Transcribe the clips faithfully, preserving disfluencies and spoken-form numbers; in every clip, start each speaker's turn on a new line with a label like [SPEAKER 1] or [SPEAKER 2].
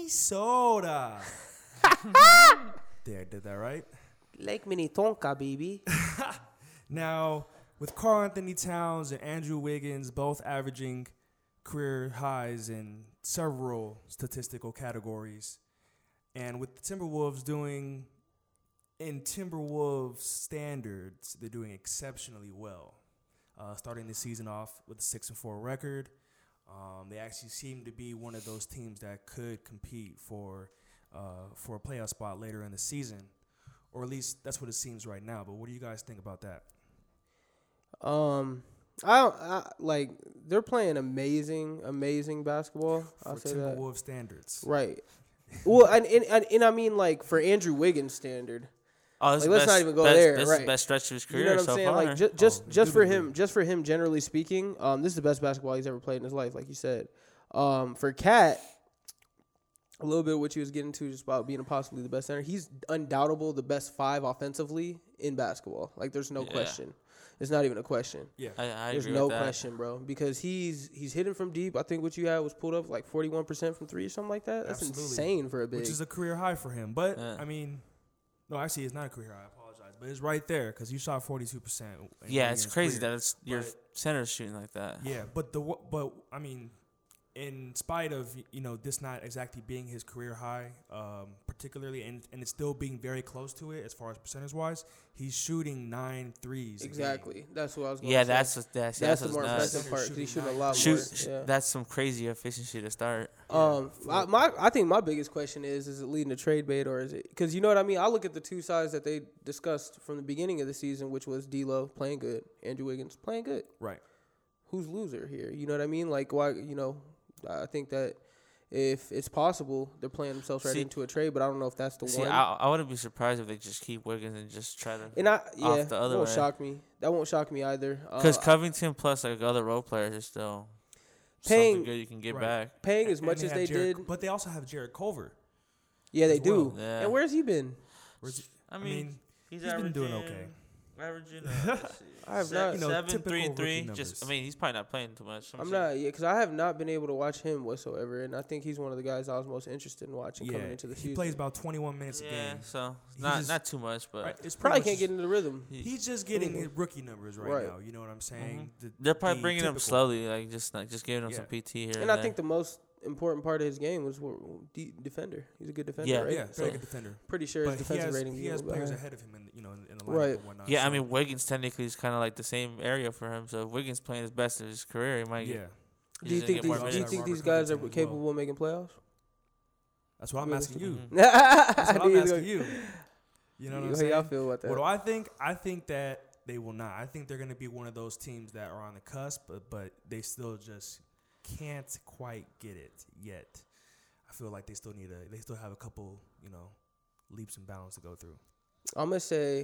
[SPEAKER 1] Minnesota. There, did that right?
[SPEAKER 2] Lake Minnetonka, baby.
[SPEAKER 1] Now, with Karl Anthony Towns and Andrew Wiggins both averaging career highs in several statistical categories, and with the Timberwolves doing, in Timberwolves standards, they're doing exceptionally well. Uh, starting the season off with a six and four record, um, they actually seem to be one of those teams that could compete for uh, for a playoff spot later in the season, or at least that's what it seems right now. But what do you guys think about that?
[SPEAKER 2] Um, I, don't, I like they're playing amazing, amazing basketball. I'll
[SPEAKER 1] For
[SPEAKER 2] say that.
[SPEAKER 1] Timberwolves standards,
[SPEAKER 2] Right. Well, and, and and and I mean like for Andrew Wiggins' standard.
[SPEAKER 3] Oh, this
[SPEAKER 2] Like,
[SPEAKER 3] is
[SPEAKER 2] let's
[SPEAKER 3] best,
[SPEAKER 2] not even go
[SPEAKER 3] best,
[SPEAKER 2] there,
[SPEAKER 3] This
[SPEAKER 2] right.
[SPEAKER 3] is the best stretch of his career
[SPEAKER 2] You know what I'm
[SPEAKER 3] so
[SPEAKER 2] saying?
[SPEAKER 3] far.
[SPEAKER 2] Like just just,
[SPEAKER 1] Oh,
[SPEAKER 2] just for
[SPEAKER 1] indubitably.
[SPEAKER 2] him, just for him, generally speaking, um, this is the best basketball he's ever played in his life, like you said. Um, for Cat, a little bit of what you was getting to just about being possibly the best center. He's undoubtable the best five offensively in basketball. Like there's no
[SPEAKER 3] Yeah.
[SPEAKER 2] question. It's not even a question.
[SPEAKER 1] yeah,
[SPEAKER 3] I, I
[SPEAKER 2] There's
[SPEAKER 3] agree
[SPEAKER 2] no
[SPEAKER 3] with that.
[SPEAKER 2] question, bro, because he's he's hitting from deep. I think what you had was pulled up like forty-one percent from three or something like that. That's
[SPEAKER 1] Absolutely.
[SPEAKER 2] insane for a big.
[SPEAKER 1] which is a career high for him. But
[SPEAKER 3] Yeah.
[SPEAKER 1] I mean, no, actually, it's not a career high. I apologize, but it's right there because you shot forty-two percent.
[SPEAKER 3] Yeah, it's crazy
[SPEAKER 1] career.
[SPEAKER 3] that it's your
[SPEAKER 1] But-
[SPEAKER 3] center shooting like that.
[SPEAKER 1] Yeah, but the wo- but I mean, in spite of you know this not exactly being his career high, um, particularly, and and it's still being very close to it as far as percentage wise, he's shooting nine threes. a game.
[SPEAKER 2] exactly. That's what I was. Going
[SPEAKER 3] Yeah,
[SPEAKER 2] to say.
[SPEAKER 3] that's that's that's,
[SPEAKER 2] that's
[SPEAKER 3] what's
[SPEAKER 2] the more
[SPEAKER 3] nuts.
[SPEAKER 2] impressive part because he's shooting a
[SPEAKER 1] Shooting
[SPEAKER 2] lot
[SPEAKER 3] Shoot,
[SPEAKER 2] more. Yeah.
[SPEAKER 3] that's some crazy efficiency to start.
[SPEAKER 2] Um,
[SPEAKER 1] Yeah,
[SPEAKER 2] I,
[SPEAKER 1] for-
[SPEAKER 2] my I think my biggest question is: is it leading to trade bait or is it? Because you know what I mean. I look at the two sides that they discussed from the beginning of the season, which was D'Lo playing good, Andrew Wiggins playing good.
[SPEAKER 1] Right.
[SPEAKER 2] Who's loser here? You know what I mean? Like why? You know, I think that if it's possible, they're playing themselves right
[SPEAKER 3] See-
[SPEAKER 2] into a trade. But I don't know if that's the
[SPEAKER 3] See,
[SPEAKER 2] one.
[SPEAKER 3] I, I wouldn't be surprised if they just keep Wiggins and just try to.
[SPEAKER 2] and I yeah,
[SPEAKER 3] the other
[SPEAKER 2] won't
[SPEAKER 3] way.
[SPEAKER 2] shock me. That won't shock me either.
[SPEAKER 3] Because
[SPEAKER 2] Uh,
[SPEAKER 3] Covington plus like other role players is still
[SPEAKER 2] Paying-
[SPEAKER 3] something good you can get
[SPEAKER 1] Right.
[SPEAKER 3] back.
[SPEAKER 2] paying as
[SPEAKER 1] And
[SPEAKER 2] much as
[SPEAKER 1] have
[SPEAKER 2] they
[SPEAKER 1] Jared-
[SPEAKER 2] did,
[SPEAKER 1] but they also have Jared Culver.
[SPEAKER 2] yeah, they
[SPEAKER 1] as
[SPEAKER 2] do.
[SPEAKER 1] well.
[SPEAKER 3] Yeah.
[SPEAKER 2] And where's he been?
[SPEAKER 1] Where's he-
[SPEAKER 3] I
[SPEAKER 1] I
[SPEAKER 3] mean,
[SPEAKER 1] mean,
[SPEAKER 3] he's,
[SPEAKER 1] he's been doing okay.
[SPEAKER 3] Averaging, uh, let's see,
[SPEAKER 2] I have
[SPEAKER 3] se-
[SPEAKER 2] not-
[SPEAKER 1] You know,
[SPEAKER 3] seven,
[SPEAKER 1] typical
[SPEAKER 3] three, and
[SPEAKER 1] rookie
[SPEAKER 3] three. Just, I
[SPEAKER 1] numbers.
[SPEAKER 3] mean, he's probably not playing too much.
[SPEAKER 2] I'm not, yeah, because I have not been able to watch him whatsoever, and I think he's one of the guys I was most interested in watching
[SPEAKER 1] Yeah,
[SPEAKER 2] coming into the
[SPEAKER 1] he
[SPEAKER 2] season.
[SPEAKER 1] plays about twenty-one minutes a
[SPEAKER 3] Yeah,
[SPEAKER 1] game.
[SPEAKER 3] so
[SPEAKER 1] He
[SPEAKER 3] not
[SPEAKER 1] just-
[SPEAKER 3] not too much, but
[SPEAKER 1] Right, it's pretty
[SPEAKER 2] Probably
[SPEAKER 1] much
[SPEAKER 2] can't get into the rhythm.
[SPEAKER 3] he-
[SPEAKER 1] He's just getting
[SPEAKER 2] Mhm.
[SPEAKER 1] his rookie numbers right,
[SPEAKER 2] Right.
[SPEAKER 1] now. You know what I'm saying? The-
[SPEAKER 3] they're probably
[SPEAKER 1] the
[SPEAKER 3] bringing him
[SPEAKER 1] typical-
[SPEAKER 3] slowly, like just like just giving him
[SPEAKER 1] Yeah.
[SPEAKER 3] some P T here.
[SPEAKER 2] And I
[SPEAKER 3] there.
[SPEAKER 2] think the most important part of his game was what, de- defender. He's a good defender,
[SPEAKER 3] Yeah.
[SPEAKER 2] right?
[SPEAKER 1] Yeah,
[SPEAKER 2] So
[SPEAKER 1] very good defender.
[SPEAKER 2] pretty sure his
[SPEAKER 1] But he
[SPEAKER 2] defensive
[SPEAKER 1] has,
[SPEAKER 2] rating
[SPEAKER 1] he
[SPEAKER 2] is
[SPEAKER 1] has
[SPEAKER 2] a little
[SPEAKER 1] players
[SPEAKER 2] bit higher.
[SPEAKER 1] ahead of him, in, you know, in, in the lineup
[SPEAKER 2] Right.
[SPEAKER 1] and whatnot.
[SPEAKER 3] yeah, I
[SPEAKER 1] so,
[SPEAKER 3] mean Wiggins technically is kind of like the same area for him. So if Wiggins playing his best of his career, he might.
[SPEAKER 1] yeah,
[SPEAKER 3] Get,
[SPEAKER 2] Do you
[SPEAKER 3] he's gonna
[SPEAKER 2] think
[SPEAKER 3] get
[SPEAKER 2] these?
[SPEAKER 3] more
[SPEAKER 2] Do you
[SPEAKER 3] minutes.
[SPEAKER 2] think
[SPEAKER 1] Robert
[SPEAKER 2] these guys are
[SPEAKER 1] Covington as well.
[SPEAKER 2] capable of making playoffs?
[SPEAKER 1] that's what I'm asking you.
[SPEAKER 2] Realistically.
[SPEAKER 1] That's what I'm
[SPEAKER 2] Do you-
[SPEAKER 1] asking you. You know what I'm
[SPEAKER 2] How
[SPEAKER 1] saying?
[SPEAKER 2] y'all feel about that?
[SPEAKER 1] What do I think? I think that they will not. I think they're going to be one of those teams that are on the cusp, but, but they still just can't quite get it yet. I feel like they still need a. They still have a couple, you know, leaps and bounds to go through.
[SPEAKER 2] I'm gonna say,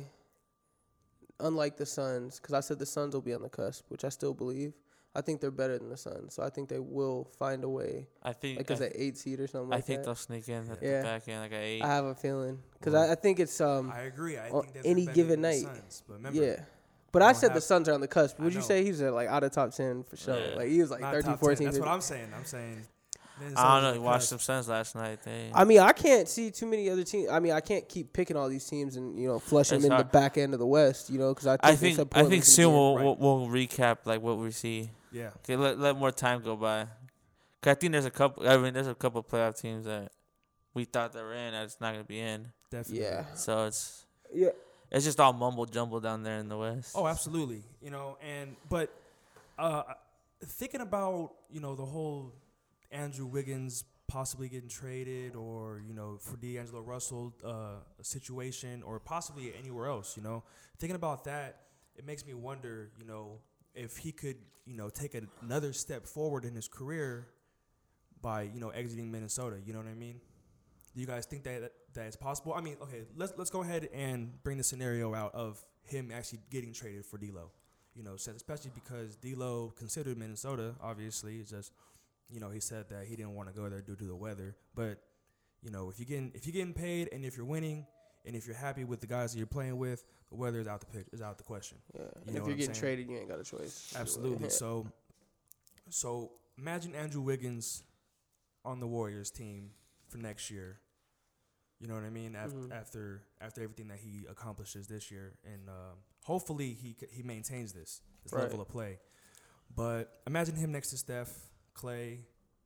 [SPEAKER 2] unlike the Suns, because I said the Suns will be on the cusp, which I still believe. I think they're better than the Suns, so I think they will find a way,
[SPEAKER 3] I think.
[SPEAKER 2] like as
[SPEAKER 3] I,
[SPEAKER 2] an eight seed or something
[SPEAKER 3] I
[SPEAKER 2] like
[SPEAKER 3] think
[SPEAKER 2] that.
[SPEAKER 3] they'll sneak in at
[SPEAKER 2] Yeah.
[SPEAKER 3] the back end like an eight.
[SPEAKER 2] I have a feeling because
[SPEAKER 1] Well,
[SPEAKER 2] I, I think it's um
[SPEAKER 1] I agree. I
[SPEAKER 2] on
[SPEAKER 1] think that they're
[SPEAKER 2] any
[SPEAKER 1] better
[SPEAKER 2] given
[SPEAKER 1] than the
[SPEAKER 2] night.
[SPEAKER 1] Suns, but remember,
[SPEAKER 2] yeah. But
[SPEAKER 1] they
[SPEAKER 2] I
[SPEAKER 1] don't
[SPEAKER 2] said the
[SPEAKER 1] have-
[SPEAKER 2] Suns are on the cusp.
[SPEAKER 1] I
[SPEAKER 2] Would you
[SPEAKER 1] know.
[SPEAKER 2] say he's at like out of top ten for sure?
[SPEAKER 3] Yeah.
[SPEAKER 2] Like he was like
[SPEAKER 1] not
[SPEAKER 2] thirteen,
[SPEAKER 1] top ten.
[SPEAKER 2] fourteen.
[SPEAKER 1] That's what
[SPEAKER 2] fifteen.
[SPEAKER 1] I'm saying. I'm saying.
[SPEAKER 3] I don't
[SPEAKER 1] Minnesota's
[SPEAKER 3] know.
[SPEAKER 1] on
[SPEAKER 3] You
[SPEAKER 1] the
[SPEAKER 3] watched
[SPEAKER 1] cusp.
[SPEAKER 3] some Suns last night. They,
[SPEAKER 2] I mean, I can't see too many other teams. I mean, I can't keep picking all these teams and you know flushing
[SPEAKER 3] It's
[SPEAKER 2] them in
[SPEAKER 3] hard.
[SPEAKER 2] the back end of the West. You know, because I think
[SPEAKER 3] I
[SPEAKER 2] they
[SPEAKER 3] think
[SPEAKER 2] said
[SPEAKER 3] I think
[SPEAKER 2] Portland's
[SPEAKER 3] soon
[SPEAKER 2] gonna
[SPEAKER 3] we'll,
[SPEAKER 1] right.
[SPEAKER 3] we'll we'll recap like what we see.
[SPEAKER 1] Yeah.
[SPEAKER 3] Okay, let let more time go by. Cause I think there's a couple. I mean, there's a couple playoff teams that we thought they were in that it's not gonna be in.
[SPEAKER 2] be-
[SPEAKER 1] Definitely.
[SPEAKER 2] Yeah.
[SPEAKER 3] So it's
[SPEAKER 2] Yeah.
[SPEAKER 3] it's just all mumble jumble down there in the West.
[SPEAKER 1] Oh, absolutely. You know, and but uh, thinking about you know the whole Andrew Wiggins possibly getting traded, or you know for D'Angelo Russell uh, situation, or possibly anywhere else. You know, thinking about that, it makes me wonder. You know, if he could you know take a, another step forward in his career by you know exiting Minnesota. You know what I mean? Do you guys think that that, that it's possible? I mean, okay, let's let's go ahead and bring the scenario out of him actually getting traded for D'Lo. You know, so especially because D'Lo considered Minnesota. Obviously, it's just you know he said that he didn't want to go there due to the weather. But you know, if you're getting if you're getting paid and if you're winning and if you're happy with the guys that you're playing with, the weather is out the pitch, is out the question.
[SPEAKER 2] Yeah.
[SPEAKER 1] You
[SPEAKER 2] And
[SPEAKER 1] know
[SPEAKER 2] if
[SPEAKER 1] what
[SPEAKER 2] you're
[SPEAKER 1] I'm
[SPEAKER 2] getting
[SPEAKER 1] saying?
[SPEAKER 2] traded, you ain't got a choice.
[SPEAKER 1] Absolutely.
[SPEAKER 2] Yeah.
[SPEAKER 1] So, so imagine Andrew Wiggins on the Warriors team for next year. You know what I mean? After
[SPEAKER 2] Mhm.
[SPEAKER 1] after after everything that he accomplishes this year, and um, hopefully he c- he maintains this this
[SPEAKER 2] Right.
[SPEAKER 1] level of play. But imagine him next to Steph, Clay,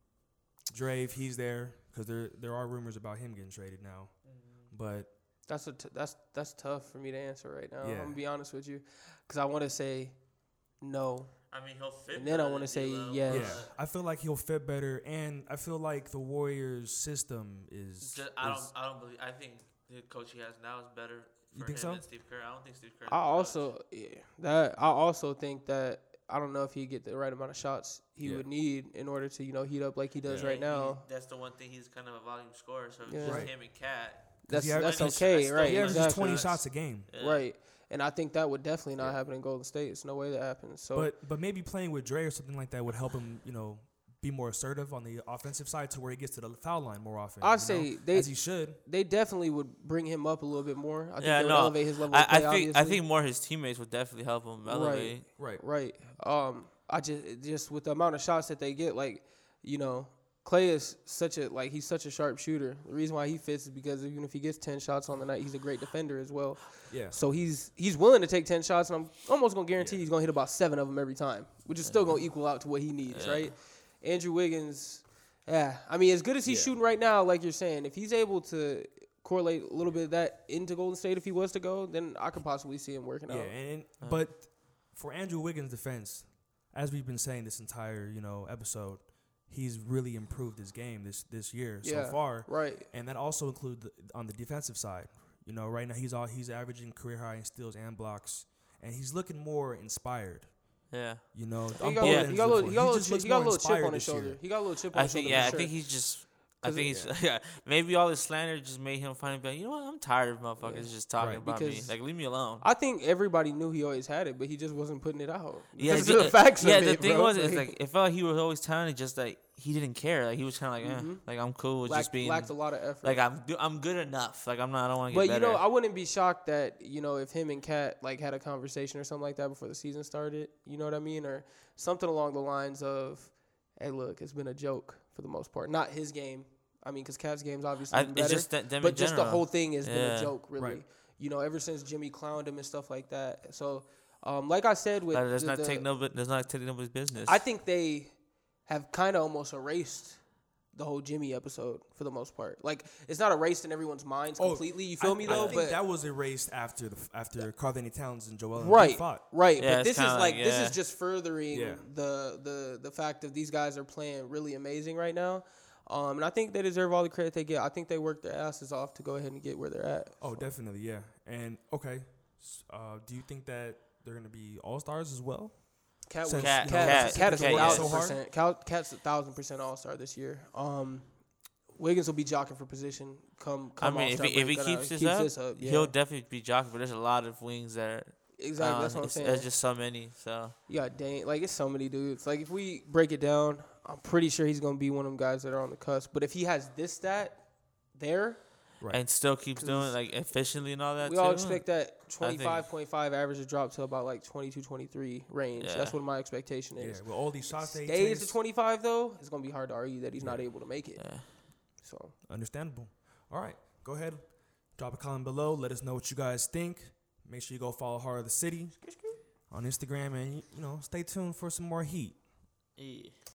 [SPEAKER 1] Dre. If he's there, because there there are rumors about him getting traded now. But
[SPEAKER 2] That's a t- that's that's tough for me to answer right now.
[SPEAKER 1] Yeah.
[SPEAKER 2] I'm gonna be honest with you, because I want to say no.
[SPEAKER 3] I mean, he'll fit.
[SPEAKER 2] And then I
[SPEAKER 3] better
[SPEAKER 2] wanna
[SPEAKER 3] than
[SPEAKER 2] say
[SPEAKER 3] D'Lo,
[SPEAKER 2] yes.
[SPEAKER 1] yeah,
[SPEAKER 3] but
[SPEAKER 1] I feel like he'll fit better, and I feel like the Warriors' system is.
[SPEAKER 3] Just, I don't.
[SPEAKER 1] is-
[SPEAKER 3] I don't believe. I think the coach he has now is better.
[SPEAKER 1] You
[SPEAKER 3] For
[SPEAKER 1] think
[SPEAKER 3] him
[SPEAKER 1] so?
[SPEAKER 3] than Steve Kerr. I don't think Steve Kerr.
[SPEAKER 2] I also yeah, that I also think that I don't know if he'd get the right amount of shots he
[SPEAKER 1] Yeah.
[SPEAKER 2] would need in order to you know heat up like he does
[SPEAKER 1] Yeah.
[SPEAKER 2] right now.
[SPEAKER 3] That's the one thing. He's kind of a volume scorer. So if
[SPEAKER 2] Yeah.
[SPEAKER 3] it's just
[SPEAKER 1] Right.
[SPEAKER 3] him and Cat.
[SPEAKER 2] That's
[SPEAKER 1] he
[SPEAKER 2] that's
[SPEAKER 3] averages-
[SPEAKER 2] okay,
[SPEAKER 3] that's
[SPEAKER 2] right?
[SPEAKER 1] he averages
[SPEAKER 2] Exactly.
[SPEAKER 1] twenty shots a game.
[SPEAKER 3] Yeah.
[SPEAKER 2] Right. And I think that would definitely not
[SPEAKER 1] Yeah.
[SPEAKER 2] happen in Golden State. It's no way that happens. So
[SPEAKER 1] But but maybe playing with Dre or something like that would help him, you know, be more assertive on the offensive side to where he gets to the foul line more often.
[SPEAKER 2] I'd
[SPEAKER 1] you
[SPEAKER 2] say
[SPEAKER 1] know,
[SPEAKER 2] they-
[SPEAKER 1] as he should.
[SPEAKER 2] they definitely would bring him up a little bit more. I think
[SPEAKER 3] Yeah,
[SPEAKER 2] they would
[SPEAKER 3] no.
[SPEAKER 2] elevate his level
[SPEAKER 3] I,
[SPEAKER 2] of play,
[SPEAKER 3] I think. I
[SPEAKER 2] obviously.
[SPEAKER 3] think more his teammates would definitely help him elevate.
[SPEAKER 1] Right.
[SPEAKER 2] Right. Um, I just just with the amount of shots that they get, like, you know, Clay is such a like he's such a sharp shooter. The reason why he fits is because even if he gets ten shots on the night, he's a great defender as well.
[SPEAKER 1] Yeah.
[SPEAKER 2] So he's he's willing to take ten shots, and I'm almost gonna guarantee
[SPEAKER 1] Yeah.
[SPEAKER 2] he's gonna hit about seven of them every time, which is still gonna equal out to what he needs,
[SPEAKER 3] Yeah.
[SPEAKER 2] right? Andrew Wiggins, yeah. I mean, as good as he's
[SPEAKER 1] Yeah.
[SPEAKER 2] shooting right now, like you're saying, if he's able to correlate a little bit of that into Golden State, if he was to go, then I could possibly see him working
[SPEAKER 1] Yeah,
[SPEAKER 2] out.
[SPEAKER 1] and but for Andrew Wiggins' defense, as we've been saying this entire, you know, episode, he's really improved his game this this year
[SPEAKER 2] Yeah.
[SPEAKER 1] so far.
[SPEAKER 2] Right.
[SPEAKER 1] And that also includes the, on the defensive side. You know, right now he's all he's averaging career high in steals and blocks, and he's looking more inspired.
[SPEAKER 3] Yeah.
[SPEAKER 1] You know,
[SPEAKER 2] He
[SPEAKER 1] on
[SPEAKER 2] got,
[SPEAKER 1] both
[SPEAKER 2] a
[SPEAKER 3] Yeah.
[SPEAKER 2] little,
[SPEAKER 1] ends
[SPEAKER 2] he got a
[SPEAKER 1] of the
[SPEAKER 2] little,
[SPEAKER 1] floor.
[SPEAKER 2] he got a little,
[SPEAKER 1] just
[SPEAKER 2] chip,
[SPEAKER 1] looks
[SPEAKER 2] he got a
[SPEAKER 1] more
[SPEAKER 2] little chip
[SPEAKER 1] inspired
[SPEAKER 2] on his
[SPEAKER 1] this year.
[SPEAKER 2] shoulder. He got a little chip on
[SPEAKER 3] I
[SPEAKER 2] his
[SPEAKER 3] think.
[SPEAKER 2] shoulder.
[SPEAKER 3] Yeah.
[SPEAKER 2] for
[SPEAKER 3] I
[SPEAKER 2] sure.
[SPEAKER 3] think he's just. I
[SPEAKER 2] 'Cause
[SPEAKER 3] think
[SPEAKER 2] it-
[SPEAKER 3] he's. Yeah. Maybe all this slander just made him finally be like, you know what? I'm tired of motherfuckers
[SPEAKER 2] Yeah.
[SPEAKER 3] just talking
[SPEAKER 1] Right.
[SPEAKER 3] about me.
[SPEAKER 2] Because-
[SPEAKER 3] Like, leave me alone.
[SPEAKER 2] I think everybody knew he always had it, but he just wasn't putting it out.
[SPEAKER 3] Yeah,
[SPEAKER 2] Because
[SPEAKER 3] ju-
[SPEAKER 2] of the facts
[SPEAKER 3] yeah.
[SPEAKER 2] of
[SPEAKER 3] The
[SPEAKER 2] it,
[SPEAKER 3] thing
[SPEAKER 2] bro.
[SPEAKER 3] was, it's like it felt like he was always telling it, just like he didn't care. Like he was kind of like, eh,
[SPEAKER 2] Mhm.
[SPEAKER 3] like I'm cool with
[SPEAKER 2] lacked,
[SPEAKER 3] just being
[SPEAKER 2] lacked a lot of effort.
[SPEAKER 3] like I'm do, I'm good enough. Like I'm not. I don't want to
[SPEAKER 2] but
[SPEAKER 3] get
[SPEAKER 2] you
[SPEAKER 3] better.
[SPEAKER 2] know, I wouldn't be shocked that you know if him and Kat like had a conversation or something like that before the season started. You know what I mean, or something along the lines of, "Hey, look, it's been a joke for the most part. Not his game. I mean, because Kat's game's obviously
[SPEAKER 3] I,
[SPEAKER 2] been
[SPEAKER 3] it's
[SPEAKER 2] better,
[SPEAKER 3] just that them
[SPEAKER 2] but
[SPEAKER 3] in
[SPEAKER 2] just the
[SPEAKER 3] general.
[SPEAKER 2] whole thing has been
[SPEAKER 3] Yeah.
[SPEAKER 2] a joke, really.
[SPEAKER 1] Right.
[SPEAKER 2] You know, ever since Jimmy clowned him and stuff like that. So, um, like I said, with
[SPEAKER 3] Like, does
[SPEAKER 2] the-
[SPEAKER 3] not
[SPEAKER 2] the-
[SPEAKER 3] take no. Does not take nobody's business.
[SPEAKER 2] I think they have kind of almost erased the whole Jimmy episode for the most part. Like it's not erased in everyone's minds
[SPEAKER 1] Oh,
[SPEAKER 2] completely. You feel
[SPEAKER 1] I,
[SPEAKER 2] me
[SPEAKER 1] I
[SPEAKER 2] though?
[SPEAKER 1] think
[SPEAKER 2] But
[SPEAKER 1] that was erased after the after Carl-Anthony Towns and Joel Embiid
[SPEAKER 2] right,
[SPEAKER 1] fought.
[SPEAKER 2] right.
[SPEAKER 3] Yeah,
[SPEAKER 2] but
[SPEAKER 3] it's
[SPEAKER 2] this is
[SPEAKER 3] kinda
[SPEAKER 2] like
[SPEAKER 3] like,
[SPEAKER 2] this
[SPEAKER 3] yeah.
[SPEAKER 2] is just furthering
[SPEAKER 1] Yeah.
[SPEAKER 2] the the the fact that these guys are playing really amazing right now. Um, and I think they deserve all the credit they get. I think they worked their asses off to go ahead and get where they're at.
[SPEAKER 1] Oh, definitely, yeah. And okay, s- uh, do you think that they're gonna be all stars as well?
[SPEAKER 2] Cat was
[SPEAKER 1] Since,
[SPEAKER 2] Cat,
[SPEAKER 1] you know,
[SPEAKER 2] Cat,
[SPEAKER 3] Cat-
[SPEAKER 2] Cat is
[SPEAKER 3] Cat,
[SPEAKER 2] a
[SPEAKER 3] yeah.
[SPEAKER 2] thousand
[SPEAKER 1] So hard?
[SPEAKER 2] percent. Cat, Cat's a thousand percent all star this year. Um, Wiggins will be jockeying for position. Come,
[SPEAKER 3] I
[SPEAKER 2] come
[SPEAKER 3] mean, if
[SPEAKER 2] All-Star
[SPEAKER 3] he, if he
[SPEAKER 2] break,
[SPEAKER 3] keeps,
[SPEAKER 2] uh,
[SPEAKER 3] this, up,
[SPEAKER 2] this up, yeah.
[SPEAKER 3] he'll definitely be jockeying. But there's a lot of wings that are.
[SPEAKER 2] exactly.
[SPEAKER 3] uh,
[SPEAKER 2] That's what I'm
[SPEAKER 3] it's-
[SPEAKER 2] saying.
[SPEAKER 3] There's just so many. So
[SPEAKER 2] You got Dane. Like, it's so many dudes. Like, if we break it down, I'm pretty sure he's going to be one of them guys that are on the cusp. But if he has this stat there,
[SPEAKER 1] Right.
[SPEAKER 3] and still keeps doing it
[SPEAKER 2] 'Cause
[SPEAKER 3] like efficiently and all that.
[SPEAKER 2] we
[SPEAKER 3] too.
[SPEAKER 2] all expect that
[SPEAKER 3] think-
[SPEAKER 2] twenty-five point five average to drop to about, like, twenty-two, twenty-three range.
[SPEAKER 3] Yeah.
[SPEAKER 2] That's what my expectation
[SPEAKER 1] yeah,
[SPEAKER 2] is.
[SPEAKER 1] with all these shots they
[SPEAKER 2] Stays to
[SPEAKER 1] takes,
[SPEAKER 2] twenty-five, though, it's going to be hard to argue that he's not
[SPEAKER 1] Yeah.
[SPEAKER 2] able to make it.
[SPEAKER 3] Yeah.
[SPEAKER 2] So,
[SPEAKER 1] understandable. All right, go ahead, drop a comment below. Let us know what you guys think. Make sure you go follow Heart of the City on Instagram, and you know, stay tuned for some more heat.
[SPEAKER 3] Yeah.